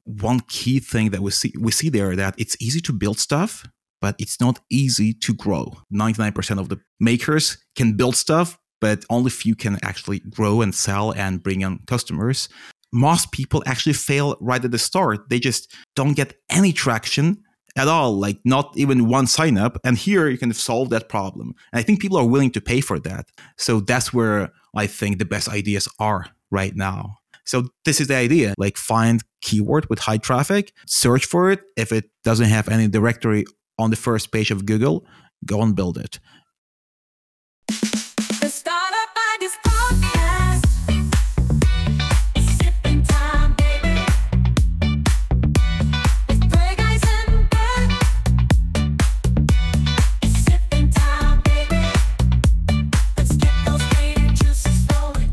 one key thing that we see there that it's easy to build stuff, but it's not easy to grow. 99% of the makers can build stuff, but only few can actually grow and sell and bring in customers. Most people actually fail right at the start. They just don't get any traction at all, like not even one sign up. And here you can solve that problem. And I think people are willing to pay for that. So that's where I think the best ideas are right now. So this is the idea, like find keyword with high traffic, search for it. If it doesn't have any directory on the first page of Google, go and build it. The Startup Ideas Podcast. Sipping time, baby. With Greg Eisenberg. Sipping time, baby. Let's get those creative juices flowing.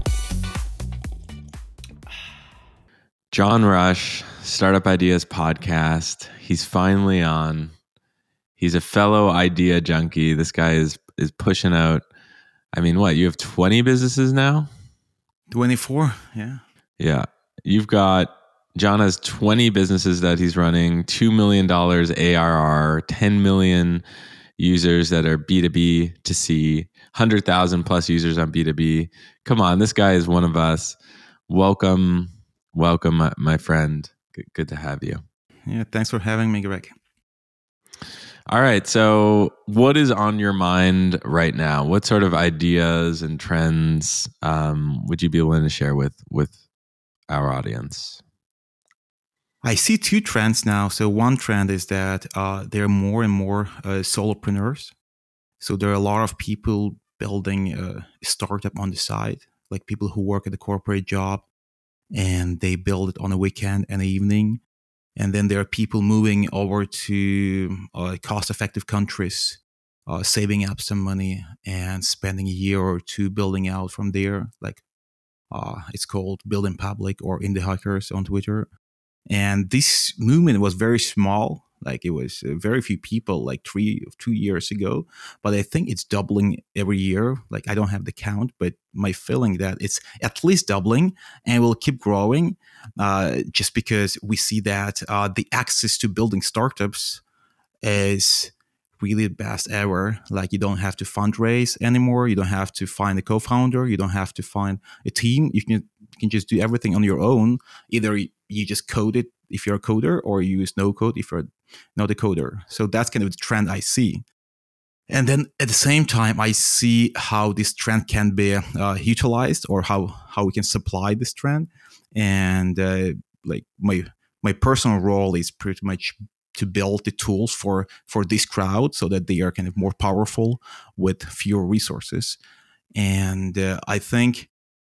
John Rush, Startup Ideas Podcast. He's finally on. He's a fellow idea junkie. This guy is pushing out. I mean, what? You have 20 businesses now? 24, yeah. Yeah. John has 20 businesses that he's running, $2 million ARR, 10 million users that are B2B to C, 100,000 plus users on B2B. Come on, this guy is one of us. Welcome, my friend. Good to have you. Yeah, thanks for having me, Greg. All right. So what is on your mind right now? What sort of ideas and trends would you be willing to share with our audience? I see two trends now. So one trend is that there are more and more solopreneurs. So there are a lot of people building a startup on the side, like people who work at a corporate job and they build it on a weekend and an evening. And then there are people moving over to cost-effective countries, saving up some money and spending a year or two building out from there. Like it's called Build in Public or Indie Hackers on Twitter. And this movement was very small. Like it was very few people like 2 years ago. But I think it's doubling every year. Like I don't have the count, but my feeling that it's at least doubling and will keep growing just because we see that the access to building startups is really the best ever. Like you don't have to fundraise anymore. You don't have to find a co-founder. You don't have to find a team. You can just do everything on your own. Either you just code it if you're a coder, or you use no code if you're not a coder. So that's kind of the trend I see. And then at the same time, I see how this trend can be utilized, or how we can supply this trend. And like my personal role is pretty much to build the tools for this crowd so that they are kind of more powerful with fewer resources. And I think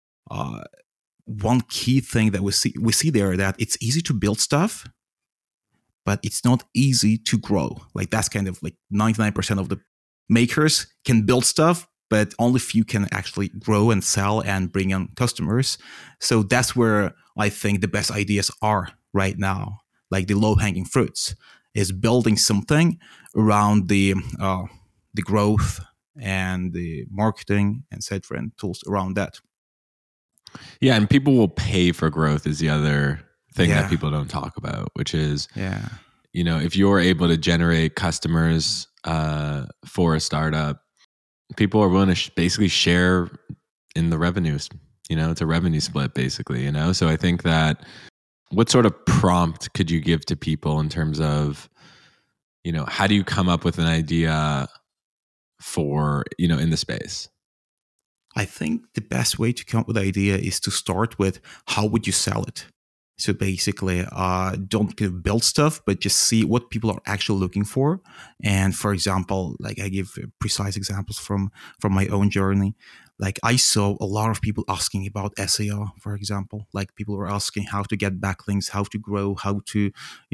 one key thing that we see there that it's easy to build stuff, but it's not easy to grow. Like that's kind of like 99% of the makers can build stuff, but only few can actually grow and sell and bring in customers. So that's where I think the best ideas are right now. Like the low-hanging fruits is building something around the growth and the marketing, etc., and tools around that. Yeah, and people will pay for growth is the other thing that people don't talk about, which is, if you're able to generate customers for a startup, people are willing to basically share in the revenues. It's a revenue split basically, So I think that what sort of prompt could you give to people in terms of, how do you come up with an idea for, in the space? I think the best way to come up with an idea is to start with how would you sell it? So basically, don't build stuff, but just see what people are actually looking for. And for example, like I give precise examples from my own journey. Like I saw a lot of people asking about SEO, for example. Like people were asking how to get backlinks, how to grow, how to,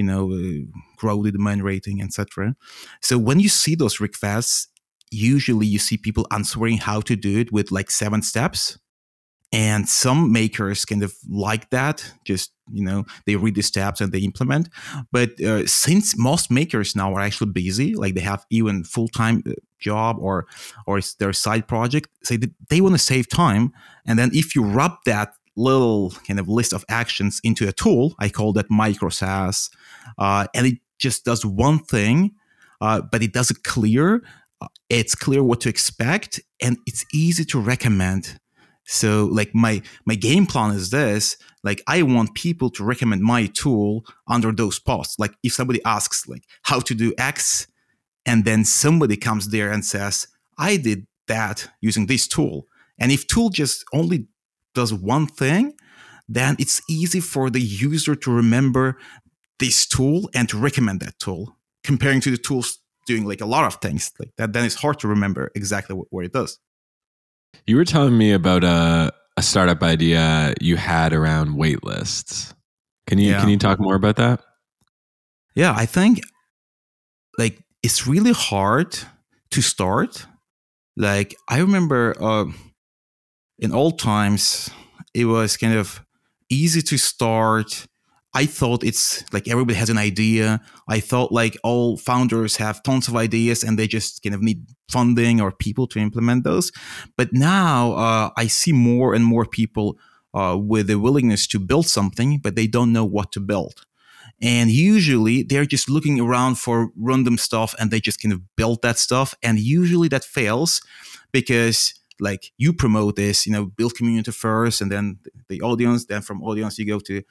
grow the domain rating, etc. So when you see those requests, usually you see people answering how to do it with like 7 steps. And some makers kind of like that, just, they read the steps and they implement. But since most makers now are actually busy, like they have even full-time job or it's their side project, say that they want to save time. And then if you rub that little kind of list of actions into a tool. I call that micro SaaS. And it just does one thing, but it does it clear. It's clear what to expect, and it's easy to recommend. So like my game plan is this, like I want people to recommend my tool under those posts. Like if somebody asks like how to do X, and then somebody comes there and says, I did that using this tool. And if tool just only does one thing, then it's easy for the user to remember this tool and to recommend that tool, comparing to the tools doing like a lot of things like that. Then it's hard to remember exactly what it does. You were telling me about a startup idea you had around wait lists. Can you talk more about that? Yeah, I think like it's really hard to start. Like I remember in old times, it was kind of easy to start. I thought it's like everybody has an idea. I thought like all founders have tons of ideas and they just kind of need funding or people to implement those. But now I see more and more people with the willingness to build something, but they don't know what to build. And usually they're just looking around for random stuff and they just kind of build that stuff. And usually that fails because like you promote this, build community first, and then the audience. Then from audience you go to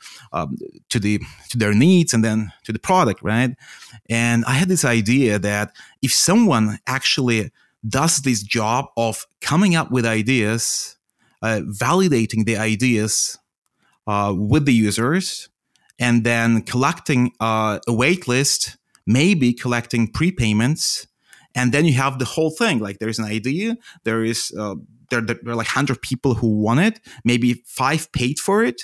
their needs, and then to the product, right? And I had this idea that if someone actually does this job of coming up with ideas, validating the ideas with the users, and then collecting a wait list, maybe collecting prepayments. And then you have the whole thing. Like there's an idea, there is there are like 100 people who want it, maybe 5 paid for it.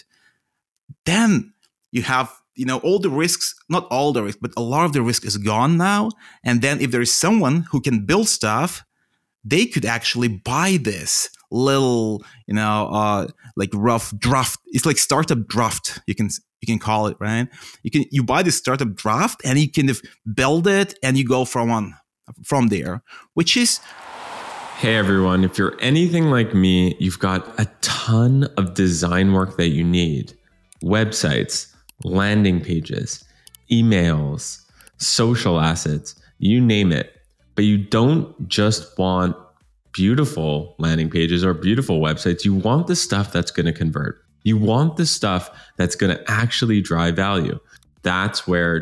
Then you have all the risks, not all the risk, but a lot of the risk is gone now. And then if there is someone who can build stuff, they could actually buy this little like rough draft. It's like startup draft. You can call it, right? You buy this startup draft and you can build it and you go from there, which is... Hey everyone, if you're anything like me, you've got a ton of design work that you need. Websites, landing pages, emails, social assets, you name it. But you don't just want beautiful landing pages or beautiful websites. You want the stuff that's going to convert. You want the stuff that's going to actually drive value. That's where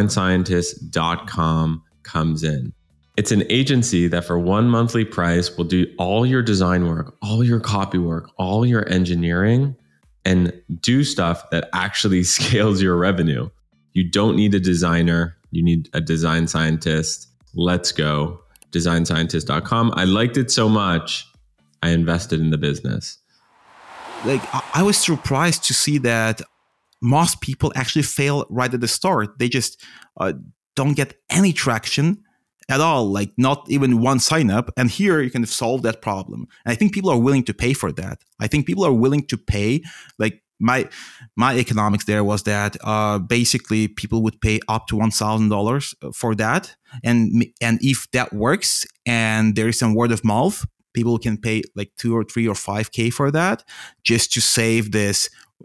designscientist.com comes in. It's an agency that for one monthly price will do all your design work, all your copy work, all your engineering, and do stuff that actually scales your revenue. You don't need a designer. You need a design scientist. Let's go. Designscientist.com. I liked it so much, I invested in the business. Like I was surprised to see that most people actually fail right at the start. They just don't get any traction at all, like not even one sign up. And here you can solve that problem. And I think people are willing to pay for that. I think people are willing to pay. Like my economics there was that basically people would pay up to $1,000 for that. And if that works and there is some word of mouth, people can pay like 2 or 3 or 5K for that just to save this,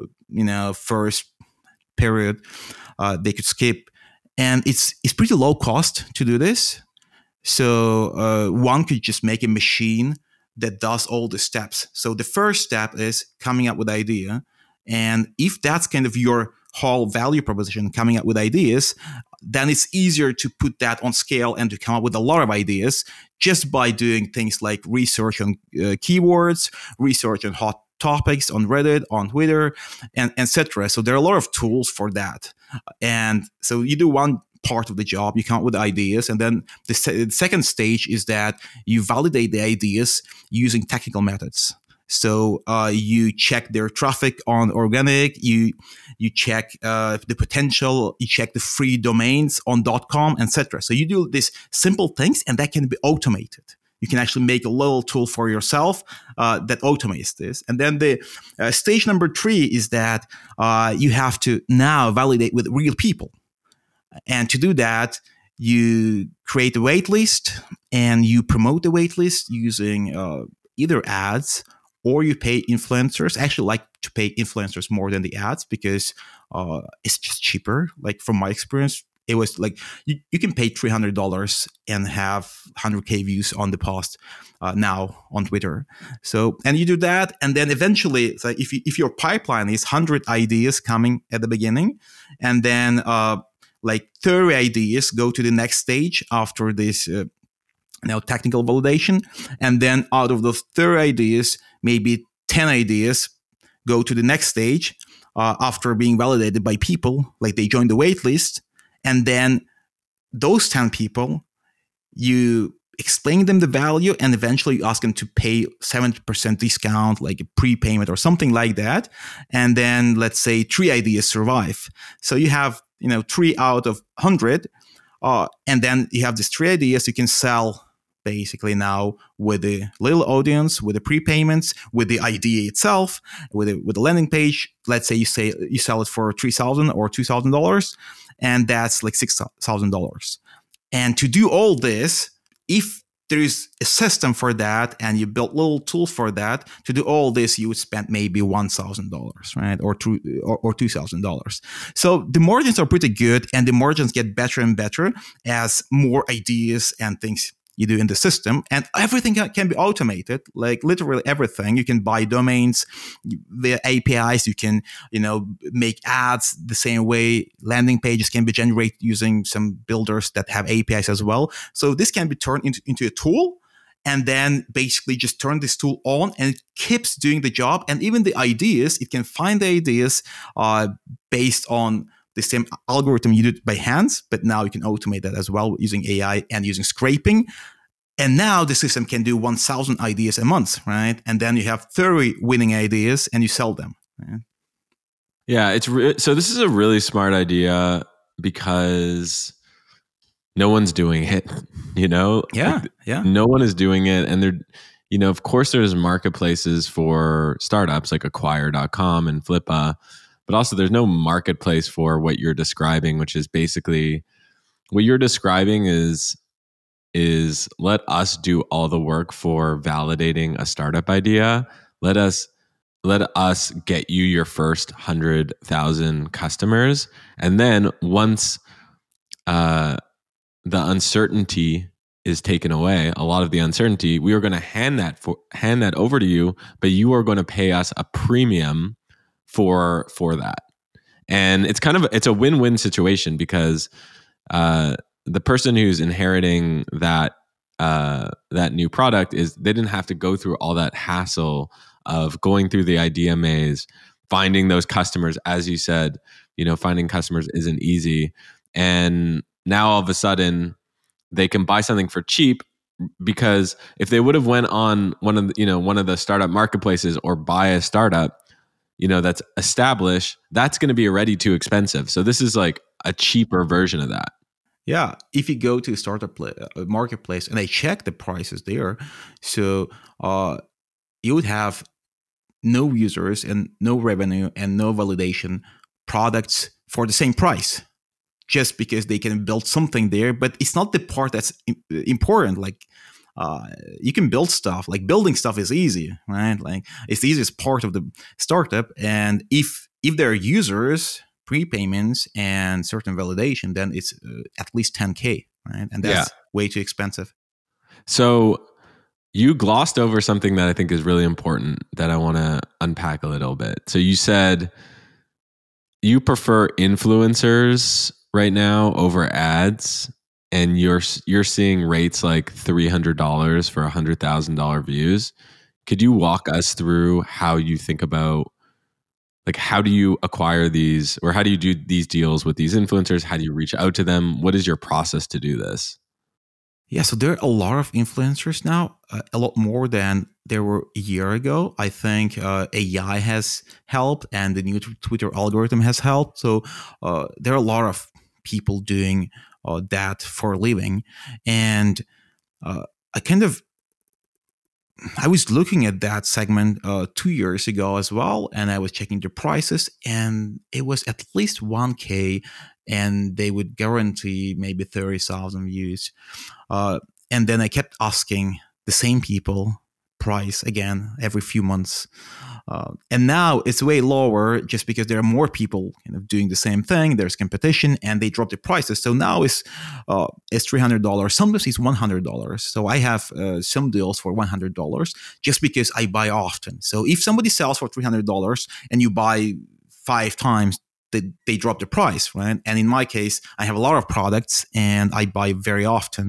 first period they could skip. And it's pretty low cost to do this. So one could just make a machine that does all the steps. So the first step is coming up with idea. And if that's kind of your whole value proposition, coming up with ideas, then it's easier to put that on scale and to come up with a lot of ideas just by doing things like research on keywords, research on hot topics on Reddit, on Twitter, and etc. So there are a lot of tools for that. And so you do one part of the job, you come up with ideas, and then the second stage is that you validate the ideas using technical methods. So you check their traffic on organic, you check the potential, you check the free domains on .com, etc. So you do these simple things, and that can be automated. You can actually make a little tool for yourself that automates this. And then the stage number 3 is that you have to now validate with real people. And to do that, you create a wait list and you promote the wait list using either ads or you pay influencers. I actually like to pay influencers more than the ads because it's just cheaper. Like from my experience, it was like you can pay $300 and have 100K views on the post now on Twitter. So, and you do that, and then eventually, it's like if your pipeline is 100 ideas coming at the beginning, and then like 30 ideas go to the next stage after this technical validation, and then out of those 30 ideas, maybe 10 ideas go to the next stage after being validated by people, like they join the wait list. And then those 10 people, you explain them the value, and eventually you ask them to pay 70% discount, like a prepayment or something like that. And then let's say 3 ideas survive. So you have 3 out of 100, and then you have these 3 ideas you can sell basically now with a little audience, with the prepayments, with the idea itself, with the landing page. Let's say you sell it for $3,000 or $2,000, and that's like $6,000. And to do all this, if there is a system for that and you build little tools for that, to do all this, you would spend maybe $1,000, right? Or $2,000. So the margins are pretty good, and the margins get better and better as more ideas and things you do in the system, and everything can be automated, like literally everything. You can buy domains via APIs. You can, make ads the same way. Landing pages can be generated using some builders that have APIs as well. So this can be turned into a tool, and then basically just turn this tool on, and it keeps doing the job. And even the ideas, it can find the ideas based on the same algorithm you did by hands, but now you can automate that as well using AI and using scraping. And now the system can do 1,000 ideas a month, right? And then you have 30 winning ideas and you sell them. Right? Yeah, so this is a really smart idea because no one's doing it, Yeah, no one is doing it. And there, of course there's marketplaces for startups like acquire.com and Flippa, but also there's no marketplace for what you're describing, which is basically what you're describing is let us do all the work for validating a startup idea. Let us get you your first 100,000 customers. And then once the uncertainty is taken away, a lot of the uncertainty, we are going to hand that over to you, but you are going to pay us a premium for that. And it's a win-win situation because the person who's inheriting that new product they didn't have to go through all that hassle of going through the idea maze, finding those customers. As you said, finding customers isn't easy. And now all of a sudden they can buy something for cheap, because if they would have went on one of the startup marketplaces or buy a startup, that's established, that's going to be already too expensive. So this is like a cheaper version of that. Yeah, if you go to a startup marketplace and they check the prices there, so you would have no users and no revenue and no validation products for the same price, just because they can build something there. But it's not the part that's important. Like you can build stuff. Like building stuff is easy, right? Like it's the easiest part of the startup. And if there are users, prepayments, and certain validation, then it's at least 10K, right? And that's way too expensive. So you glossed over something that I think is really important that I want to unpack a little bit. So you said you prefer influencers right now over ads, and you're seeing rates like $300 for $100,000 views. Could you walk us through how you think about, like, how do you acquire these, or how do you do these deals with these influencers? How do you reach out to them? What is your process to do this? Yeah, so there are a lot of influencers now, a lot more than there were a year ago. I think AI has helped, and the new Twitter algorithm has helped. So there are a lot of people doing that for a living. And I was looking at that segment 2 years ago as well, and I was checking the prices, and it was at least 1K, and they would guarantee maybe 30,000 views. And then I kept asking the same people price again every few months. And now it's way lower just because there are more people doing the same thing. There's competition, and they drop the prices. So now it's $300. Sometimes it's $100. So I have some deals for $100 just because I buy often. So if somebody sells for $300 and you buy 5 times, they drop the price, right? And in my case, I have a lot of products and I buy very often.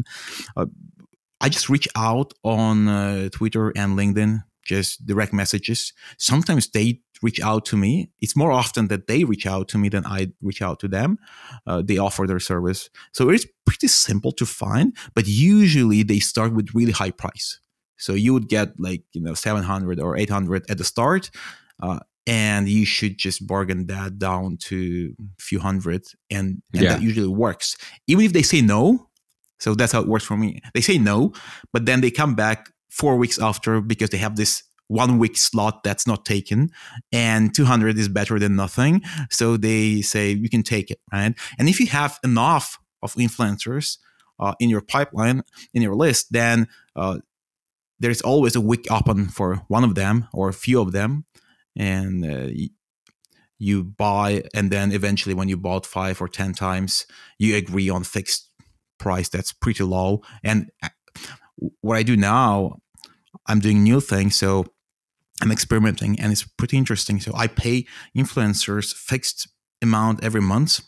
I just reach out on Twitter and LinkedIn, just direct messages. Sometimes they reach out to me. It's more often that they reach out to me than I reach out to them. They offer their service. So it's pretty simple to find, but usually they start with really high price. So you would get like, 700 or 800 at the start. And you should just bargain that down to a few hundred. And that usually works. Even if they say no. So that's how it works for me. They say no, but then they come back 4 weeks after because they have this 1 week slot that's not taken, and 200 is better than nothing. So they say, you can take it, right? And if you have enough of influencers in your pipeline, in your list, then there's always a week open for one of them or a few of them. And you buy, and then eventually when you bought 5 or 10 times, you agree on fixed price that's pretty low. And what I do now, I'm doing new things, so I'm experimenting, and it's pretty interesting. So I pay influencers fixed amount every month,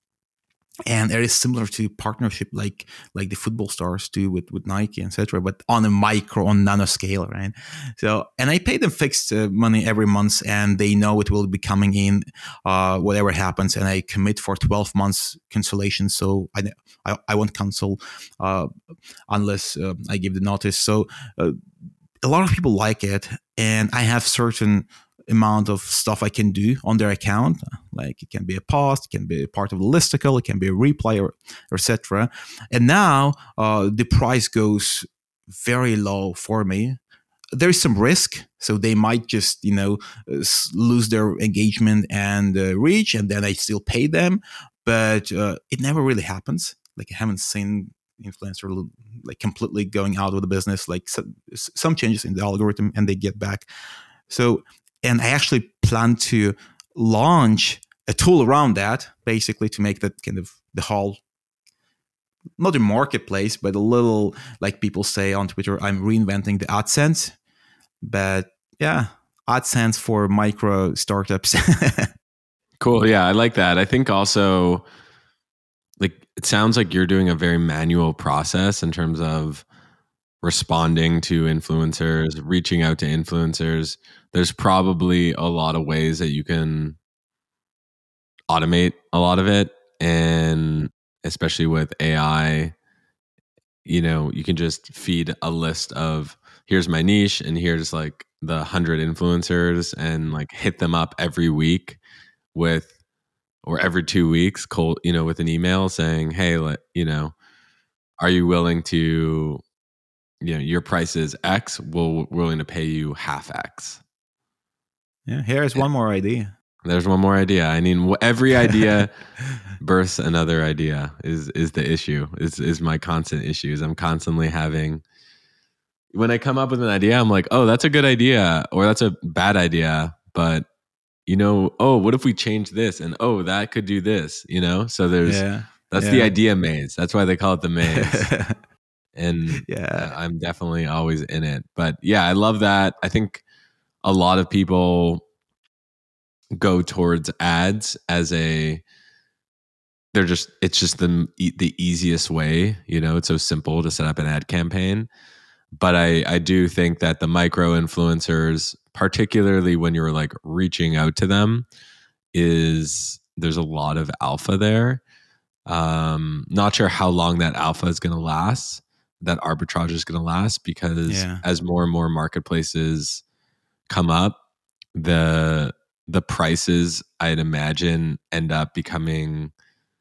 and it is similar to partnership like the football stars do with Nike, etc., but on a micro, on nano scale, right? So, and I pay them fixed money every month, and they know it will be coming in whatever happens, and I commit for 12 months cancellation. So I won't cancel unless I give the notice. So a lot of people like it, and I have certain amount of stuff I can do on their account. Like it can be a post, it can be a part of the listicle, it can be a replay, or etc. And now the price goes very low for me. There is some risk, so they might just lose their engagement and reach, and then I still pay them. But it never really happens. Like I haven't seen influencer like completely going out of the business. Like some changes in the algorithm, and they get back. So. And I actually plan to launch a tool around that, basically to make that kind of the whole, not a marketplace, but a little, like people say on Twitter, I'm reinventing the AdSense. But yeah, AdSense for micro startups. Cool. Yeah, I like that. I think also, like, it sounds like you're doing a very manual process in terms of responding to influencers, reaching out to influencers. There's probably a lot of ways that you can automate a lot of it. And especially with AI, you can just feed a list of, here's my niche, and here's like the 100 influencers, and like hit them up every week or every 2 weeks, with an email saying, hey, are you willing to, your price is X, we're willing to pay you half X. Yeah, here's one more idea. There's one more idea. I mean, every idea births another idea is the issue, is my constant issues. I'm constantly having, when I come up with an idea, I'm like, oh, that's a good idea, or that's a bad idea. But, oh, what if we change this? And oh, that could do this, So that's the idea maze. That's why they call it the maze. And I'm definitely always in it. But yeah, I love that. I think a lot of people go towards ads as it's just the easiest way. It's so simple to set up an ad campaign. But I do think that the micro influencers, particularly when you're like reaching out to them, there's a lot of alpha there. Not sure how long that alpha is going to last, that arbitrage is going to last, because as more and more marketplaces come up, the prices, I'd imagine, end up becoming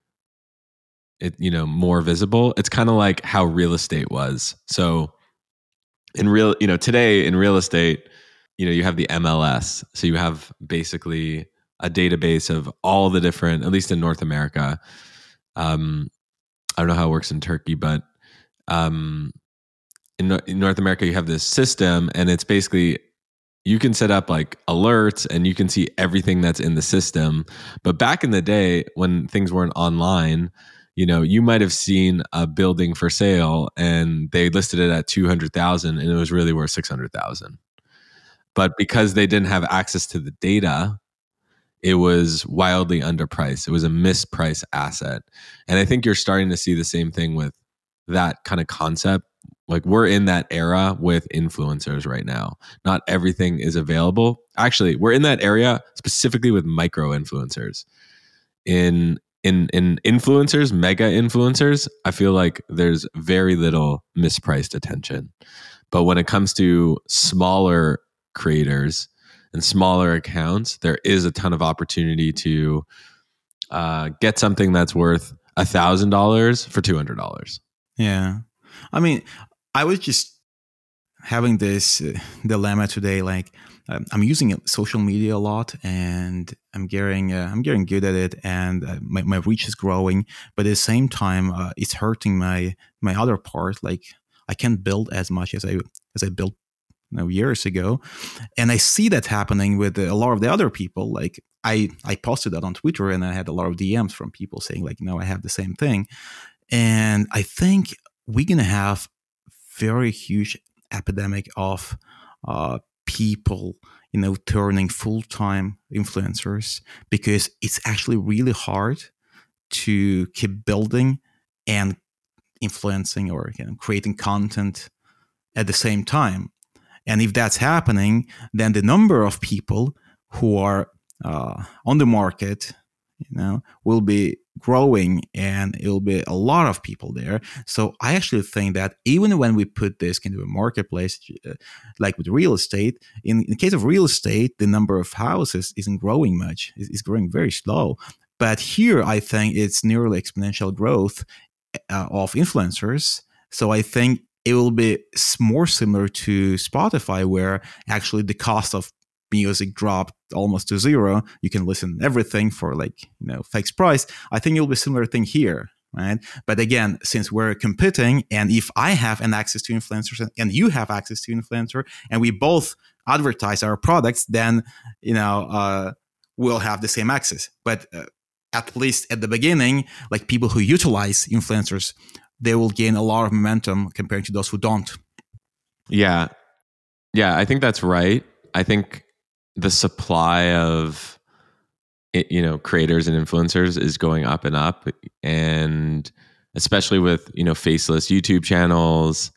more visible. It's kind of like how real estate was. So today in real estate, you have the MLS. So you have basically a database of all the different, at least in North America. I don't know how it works in Turkey, but in North America, you have this system, and it's basically you can set up like alerts and you can see everything that's in the system. But back in the day when things weren't online, you might have seen a building for sale and they listed it at 200,000 and it was really worth 600,000. But because they didn't have access to the data, it was wildly underpriced. It was a mispriced asset. And I think you're starting to see the same thing with that kind of concept. Like we're in that era with influencers right now. Not everything is available. Actually, we're in that area specifically with micro influencers. In influencers, mega influencers, I feel like there's very little mispriced attention. But when it comes to smaller creators and smaller accounts, there is a ton of opportunity to get something that's worth $1,000 for $200. Yeah. I mean, I was just having this dilemma today. Like, I'm using social media a lot, and I'm getting good at it, and my reach is growing. But at the same time, it's hurting my other part. Like, I can't build as much as I built years ago, and I see that happening with a lot of the other people. Like, I posted that on Twitter, and I had a lot of DMs from people saying like, I have the same thing, and I think we're gonna have very huge epidemic of people, turning full-time influencers, because it's actually really hard to keep building and influencing or creating content at the same time. And if that's happening, then the number of people who are on the market, will be growing, and it'll be a lot of people there. So I actually think that even when we put this into a marketplace, like with real estate, in the case of real estate, the number of houses isn't growing much. It's growing very slow. But here, I think it's nearly exponential growth of influencers. So I think it will be more similar to Spotify, where actually the cost of music dropped almost to zero. You can listen to everything for fixed price. I think it'll be a similar thing here, right? But again, since we're competing, and if I have an access to influencers and you have access to influencer, and we both advertise our products, then we'll have the same access. But at least at the beginning, like people who utilize influencers, they will gain a lot of momentum compared to those who don't. Yeah, I think that's right. I think the supply of creators and influencers is going up and up, and especially with faceless YouTube channels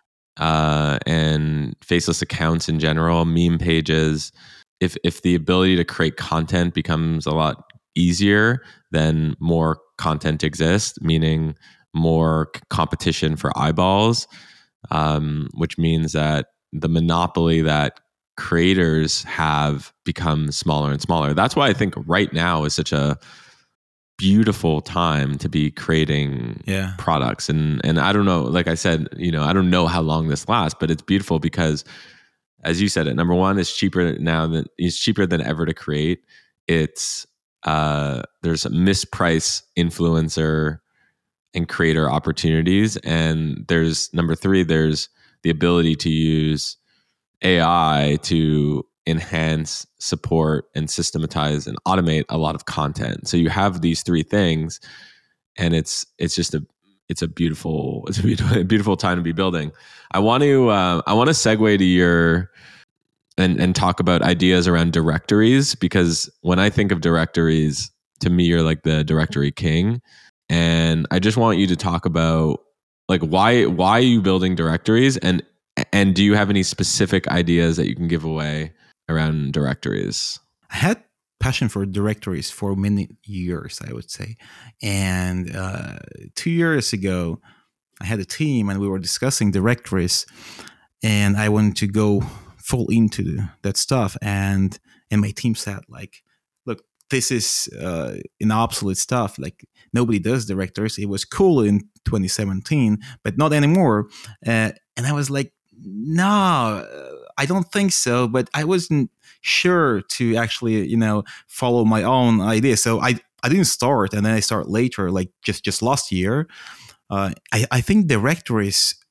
and faceless accounts in general, meme pages. If the ability to create content becomes a lot easier, then more content exists, meaning more competition for eyeballs, which means that the monopoly that creators have become smaller and smaller. That's why I think right now is such a beautiful time to be creating products. And I don't know, like I said, I don't know how long this lasts, but it's beautiful because, as you said, number one, it's cheaper than ever to create. It's there's a mispriced influencer and creator opportunities, and there's number three, there's the ability to use AI to enhance, support, and systematize and automate a lot of content. So you have these three things, and it's a beautiful time to be building. I want to segue to your and talk about ideas around directories, because when I think of directories, to me, you're like the directory king, and I just want you to talk about like why are you building directories, and do you have any specific ideas that you can give away around directories? I had passion for directories for many years, I would say. And 2 years ago, I had a team and we were discussing directories, and I wanted to go full into that stuff. And my team said, like, look, this is an obsolete stuff. Like, nobody does directories. It was cool in 2017, but not anymore. And I was like, no, I don't think so. But I wasn't sure to actually, follow my own idea. So I didn't start, and then I start later, like just last year. I think directories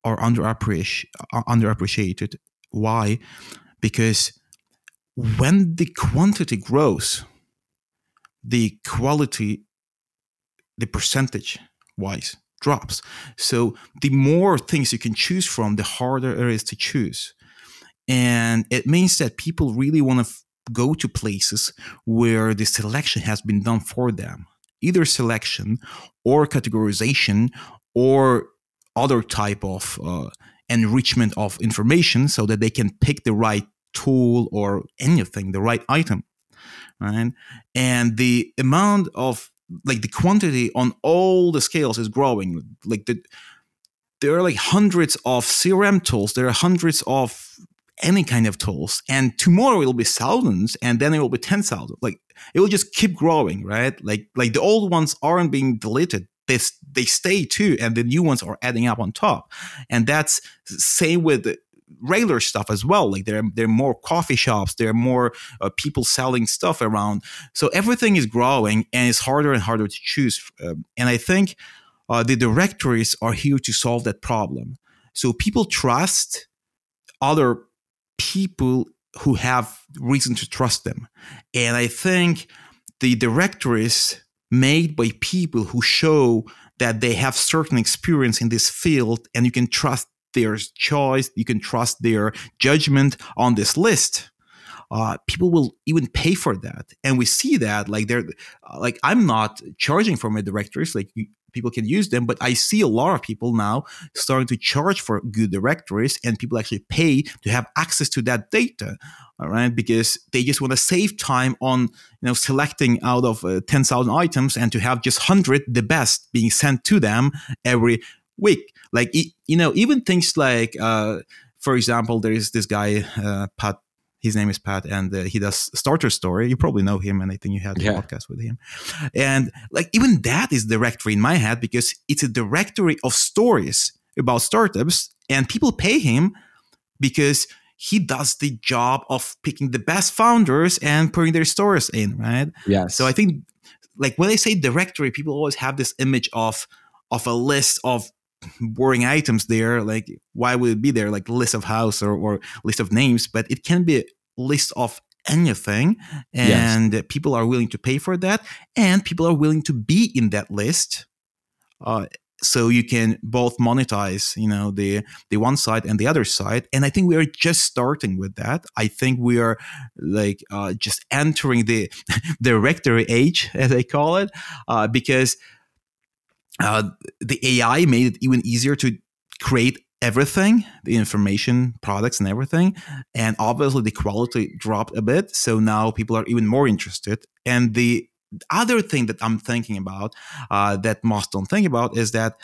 are underappreciated. Why? Because when the quantity grows, the quality, the percentage wise, drops. So the more things you can choose from, the harder it is to choose. And it means that people really want to go to places where the selection has been done for them, either selection or categorization or other type of enrichment of information, so that they can pick the right tool or anything, the right item, right? And the amount of, like, the quantity on all the scales is growing. Like there are like hundreds of CRM tools. There are hundreds of any kind of tools, and tomorrow it'll be thousands, and then it will be 10,000. Like, it will just keep growing, right? Like the old ones aren't being deleted; they stay too, and the new ones are adding up on top. And that's same with regular stuff as well. Like there are more coffee shops, there are more people selling stuff around. So everything is growing, and it's harder and harder to choose. And I think the directories are here to solve that problem. So people trust other people who have reason to trust them. And I think the directories made by people who show that they have certain experience in this field, and you can trust their choice, you can trust their judgment on this list, people will even pay for that. And we see that, like, they're like, I'm not charging for my directories, like people can use them, but I see a lot of people now starting to charge for good directories, and people actually pay to have access to that data. All right, because they just want to save time on selecting out of 10,000 items, and to have just 100 the best being sent to them every week. Like even things like, for example, there is this guy Pat. His name is Pat, and he does Starter Story. You probably know him, and I think you had a podcast with him. And like, even that is directory in my head, because it's a directory of stories about startups, and people pay him because he does the job of picking the best founders and putting their stories in, right? Yes. So I think, like, when I say directory, people always have this image of a list of boring items there. Like, why would it be there? Like list of house or list of names, but it can be a list of anything, and people are willing to pay for that, and people are willing to be in that list. So you can both monetize, the one side and the other side. And I think we are just starting with that. I think we are like just entering the directory age, as I call it, because the AI made it even easier to create everything, the information, products, and everything. And obviously the quality dropped a bit. So now people are even more interested. And the other thing that I'm thinking about, that most don't think about, is that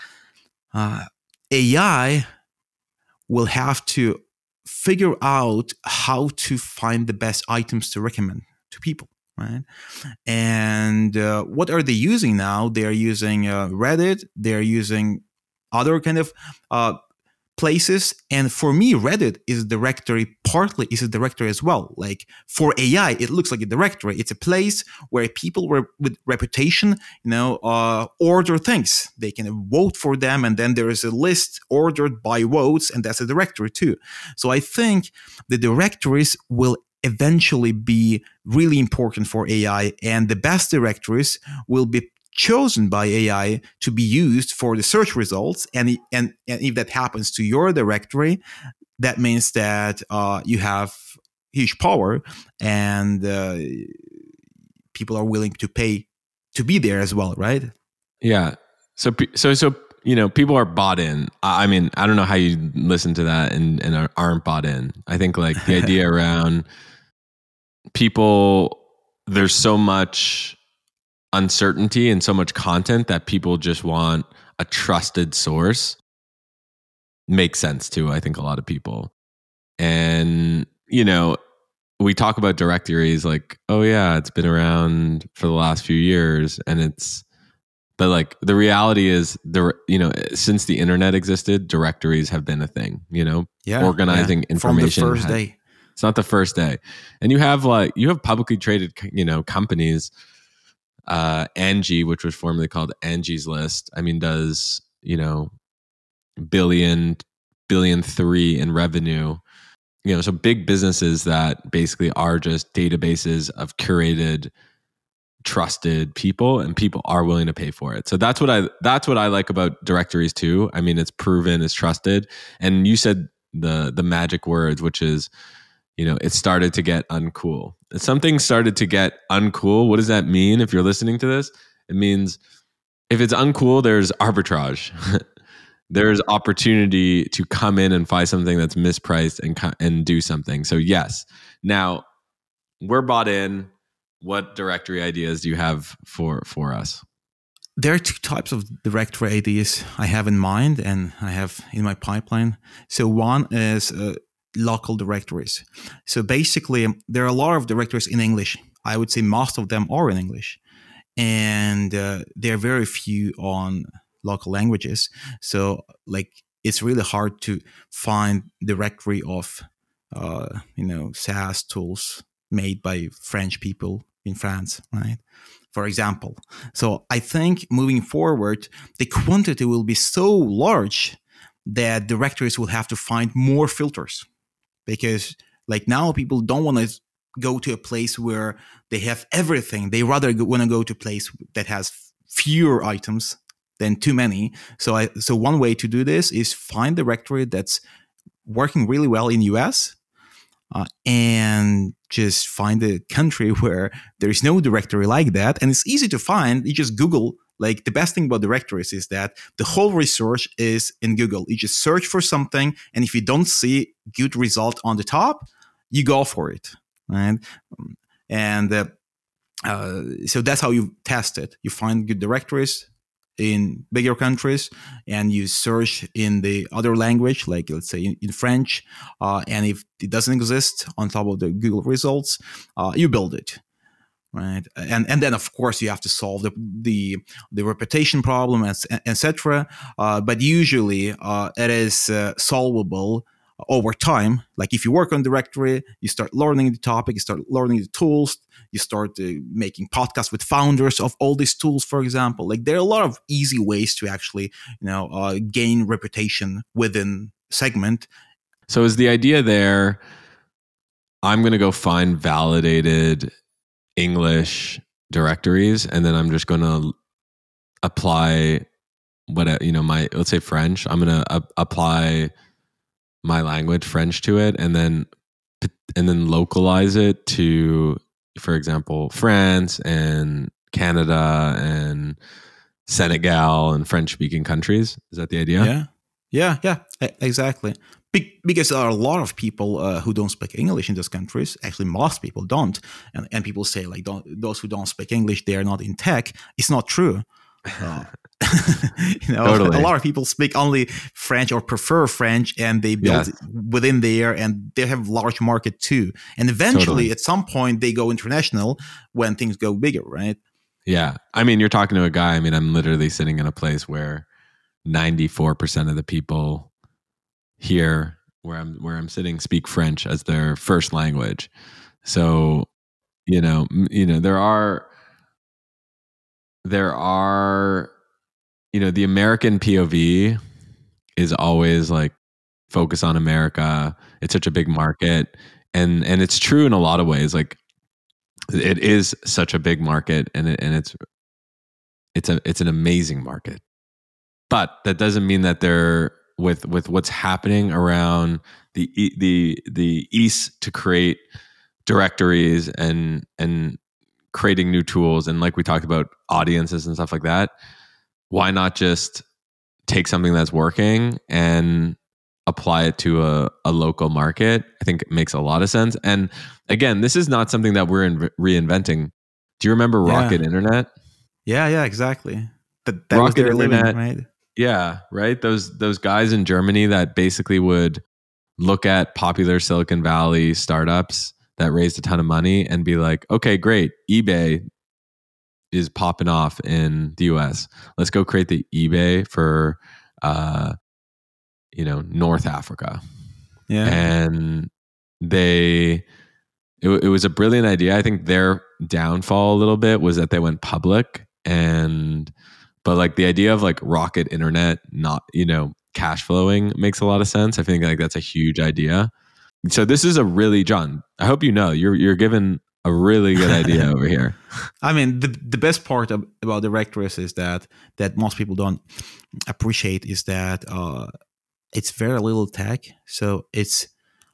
AI will have to figure out how to find the best items to recommend to people. Right. And what are they using now? They're using Reddit. They're using other kind of places. And for me, Reddit is a directory, partly is a directory as well. Like, for AI, it looks like a directory. It's a place where people with reputation, order things. They can vote for them, and then there is a list ordered by votes, and that's a directory too. So I think the directories will eventually be really important for AI, and the best directories will be chosen by AI to be used for the search results. And if that happens to your directory, that means that you have huge power, and people are willing to pay to be there as well, right? Yeah. So people are bought in. I mean, I don't know how you listen to that and aren't bought in. I think, like, the idea around people, there's so much uncertainty and so much content that people just want a trusted source. Makes sense to, I think, a lot of people. And, we talk about directories like, oh yeah, it's been around for the last few years, but like, the reality is, since the internet existed, directories have been a thing, organizing information. From the first day. It's not the first day. And you have publicly traded, companies, Angie, which was formerly called Angie's List. I mean, does, billion billion in revenue. So big businesses that basically are just databases of curated, trusted people, and people are willing to pay for it. So that's what I like about directories too. I mean, it's proven, it's trusted. And you said the magic words, which is, it started to get uncool. If something started to get uncool, what does that mean? If you're listening to this, it means if it's uncool, there's arbitrage. There's opportunity to come in and find something that's mispriced and do something. So yes. Now we're bought in. What directory ideas do you have for us? There are two types of directory ideas I have in mind and I have in my pipeline. So one is local directories. So basically, there are a lot of directories in English. I would say most of them are in English. And there are very few on local languages. So it's really hard to find directory of SaaS tools made by French people in France, right? For example. So I think moving forward, the quantity will be so large that directories will have to find more filters, because now people don't want to go to a place where they have everything. They rather want to go to a place that has fewer items than too many. So one way to do this is find a directory that's working really well in US, and just find a country where there is no directory like that. And it's easy to find. You just Google. The best thing about directories is that the whole research is in Google. You just search for something, and if you don't see good result on the top, you go for it, right? And so that's how you test it. You find good directories in bigger countries, and you search in the other language, let's say in French, and if it doesn't exist on top of the Google results, you build it, right? And then of course you have to solve the reputation problem, etc. But usually it is solvable over time. If you work on directory, you start learning the topic, you start learning the tools, you start making podcasts with founders of all these tools, for example. There are a lot of easy ways to actually, gain reputation within segment. So is the idea there, I'm going to go find validated English directories, and then I'm just going to apply let's say French. I'm going to apply my language, French, to it, and then localize it to, for example, France and Canada and Senegal and French-speaking countries. Is that the idea? Yeah, exactly. Because there are a lot of people who don't speak English in those countries. Actually, most people don't. And people say, those who don't speak English, they are not in tech. It's not true. Totally. A lot of people speak only French or prefer French, and they build within there, and they have large market too. And eventually, at some point, they go international when things go bigger, right? Yeah. I mean, you're talking to a guy. I mean, I'm literally sitting in a place where 94% of the people here where I'm sitting speak French as their first language. So, there are the American POV is always focus on America. It's such a big market, and it's true in a lot of ways. It is such a big market, and it's an amazing market. But that doesn't mean that they're with what's happening around the East to create directories and creating new tools, and like we talked about audiences and stuff like that. Why not just take something that's working and apply it to a local market? I think it makes a lot of sense. And again, this is not something that we're reinventing. Do you remember Rocket Internet? Yeah, exactly. That Rocket was their Internet, living, right? Yeah, right. Those guys in Germany that basically would look at popular Silicon Valley startups that raised a ton of money and be like, okay, great, eBay is popping off in the US. Let's go create the eBay for North Africa. Yeah. And it was a brilliant idea. I think their downfall a little bit was that they went public, but the idea of Rocket Internet, not, cash flowing makes a lot of sense. I think like that's a huge idea. So this is a really, John, I hope you know you're given a really good idea over here. I mean, the best part about directories is that most people don't appreciate is that it's very little tech. So it's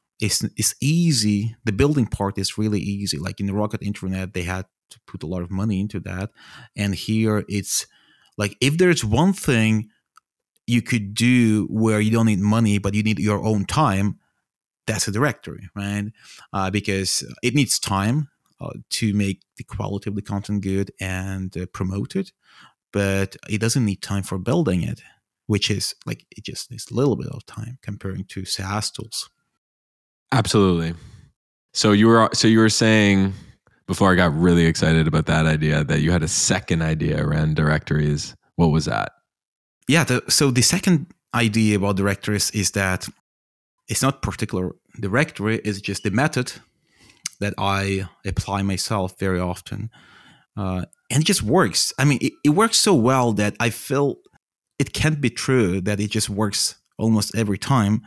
easy. The building part is really easy. Like in the Rocket Internet, they had to put a lot of money into that. And here it's like, if there's one thing you could do where you don't need money, but you need your own time, that's a directory, right? Because it needs time to make the quality of the content good and promote it, but it doesn't need time for building it, which is like, it just needs a little bit of time comparing to SaaS tools. Absolutely. So you were saying before I got really excited about that idea that you had a second idea around directories. What was that? Yeah. So the second idea about directories is that it's not particular directory, it's just the method that I apply myself very often. And it just works. I mean, it works so well that I feel it can't be true that it just works almost every time.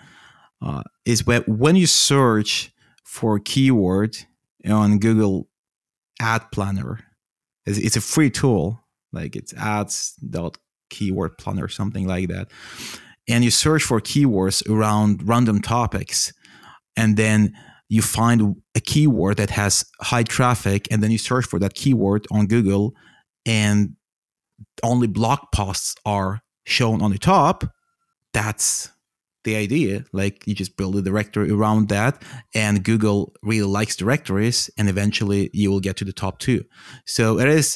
Is when you search for a keyword on Google Ad Planner, it's a free tool, like it's ads.keyword planner, something like that. And you search for keywords around random topics, and then you find a keyword that has high traffic, and then you search for that keyword on Google, and only blog posts are shown on the top. That's the idea. Like, you just build a directory around that, and Google really likes directories, and eventually you will get to the top 2. So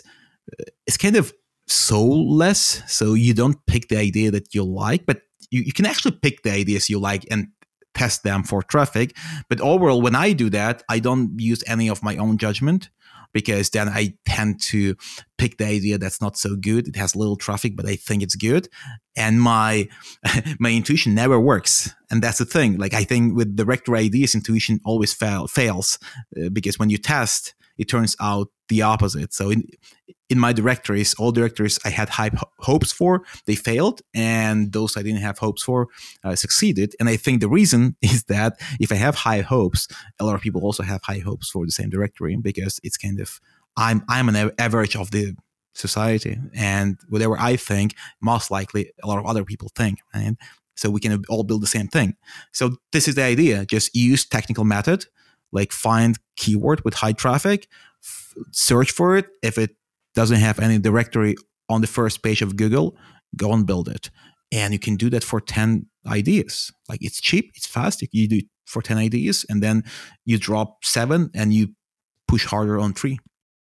it's kind of soulless. So you don't pick the idea that you like, but you can actually pick the ideas you like and test them for traffic. But overall, when I do that, I don't use any of my own judgment, because then I tend to pick the idea that's not so good. It has little traffic, but I think it's good. And my intuition never works. And that's the thing. Like, I think with directory ideas, intuition always fails because when you test, it turns out the opposite. So in my directories, all directories I had high hopes for, they failed, and those I didn't have hopes for succeeded. And I think the reason is that if I have high hopes, a lot of people also have high hopes for the same directory, because it's kind of, I'm an average of the society, and whatever I think, most likely a lot of other people think, right? So we can all build the same thing. So this is the idea. Just use technical method, like find keyword with high traffic, search for it. If it doesn't have any directory on the first page of Google, go and build it. And you can do that for 10 ideas. Like, it's cheap, it's fast. You do it for 10 ideas, and then you drop 7 and you push harder on 3.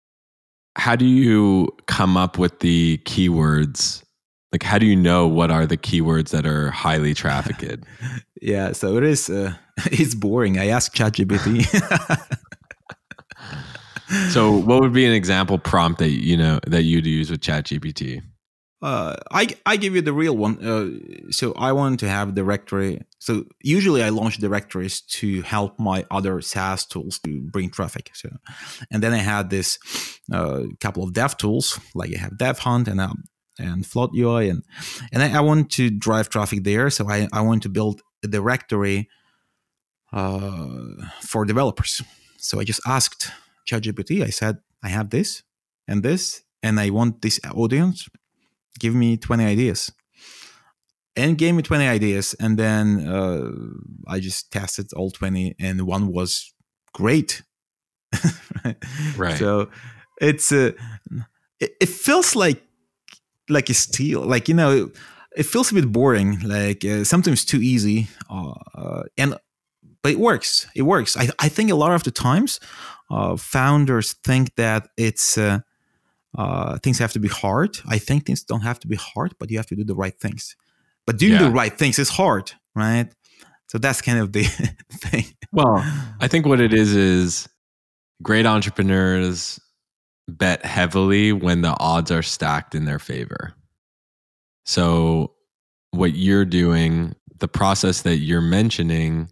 How do you come up with the keywords? Like, how do you know what are the keywords that are highly trafficked? Yeah, so it is, it's boring. I asked ChatGPT. So what would be an example prompt that you'd use with ChatGPT? I give you the real one. So I want to have a directory. So usually I launch directories to help my other SaaS tools to bring traffic. So, and then I had this couple of dev tools, like I have DevHunt and Float UI, and I want to drive traffic there. So I want to build a directory for developers. So I just asked ChatGPT. I said, I have this, and I want this audience. Give me 20 ideas. And gave me 20 ideas. And then I just tested all 20, and one was great. Right. So it's it feels like a steal. Like, it feels a bit boring. Like sometimes too easy. But it works. It works. I think a lot of the times founders think that it's things have to be hard. I think things don't have to be hard, but you have to do the right things. But doing the right things is hard, right? So that's kind of the thing. Well, I think what it is great entrepreneurs bet heavily when the odds are stacked in their favor. So what you're doing, the process that you're mentioning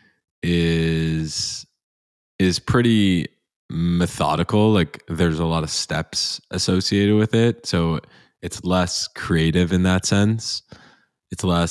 is pretty methodical. Like, there's a lot of steps associated with it. So it's less creative in that sense. It's less,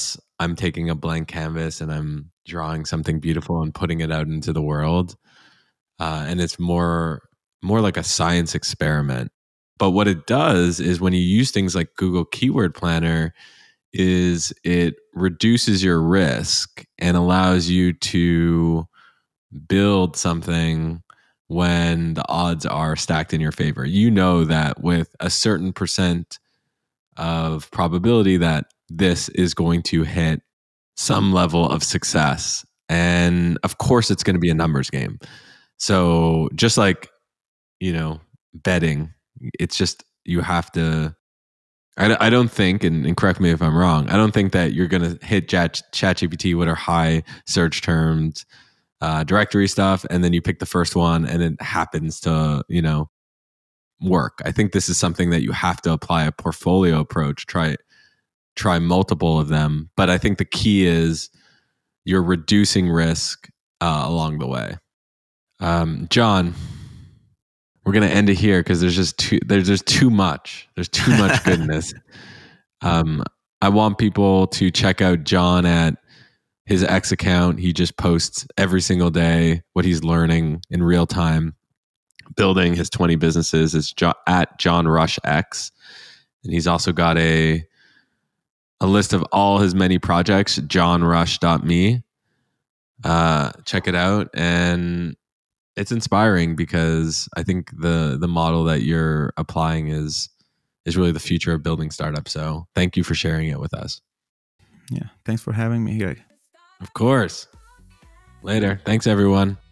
I'm taking a blank canvas and I'm drawing something beautiful and putting it out into the world. And it's more like a science experiment. But what it does is when you use things like Google Keyword Planner, is it reduces your risk and allows you to build something when the odds are stacked in your favor. You know that with a certain percent of probability that this is going to hit some level of success. And of course, it's going to be a numbers game. So just like, betting, it's just, you have to, I don't think, and correct me if I'm wrong, I don't think that you're going to hit ChatGPT with our high search terms, directory stuff, and then you pick the first one and it happens to, work. I think this is something that you have to apply a portfolio approach, try multiple of them. But I think the key is you're reducing risk along the way. John, we're going to end it here because there's too much. There's too much goodness. I want people to check out John at his X account. He just posts every single day what he's learning in real time, building his 20 businesses. It's at John Rush X. And he's also got a list of all his many projects, johnrush.me. Check it out. And it's inspiring because I think the model that you're applying is really the future of building startups. So thank you for sharing it with us. Yeah. Thanks for having me here. Of course. Later. Thanks, everyone.